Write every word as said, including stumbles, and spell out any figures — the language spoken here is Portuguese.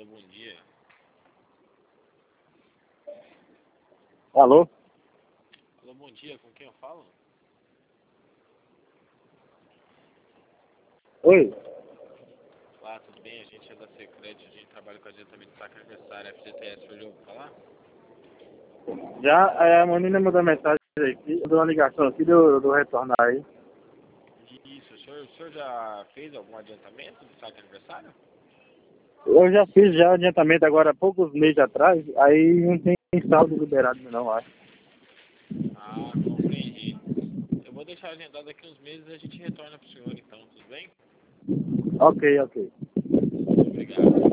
Alô, bom dia. Alô? Alô, bom dia, com quem eu falo? Oi? Olá, tudo bem? A gente é da Secret, a gente trabalha com adiantamento de saque aniversário, F G T S, você já ouviu falar? Já é, a menina mandou mensagem aqui, mandou uma ligação aqui do, do retornar aí. Isso, o senhor, o senhor já fez algum adiantamento de saque aniversário? Eu já fiz já adiantamento agora há poucos meses atrás, aí não tem saldo liberado não, acho. Ah, compreendi. Eu vou deixar agendado daqui uns meses e a gente retorna pro senhor então, tudo bem? Ok, ok. Muito obrigado.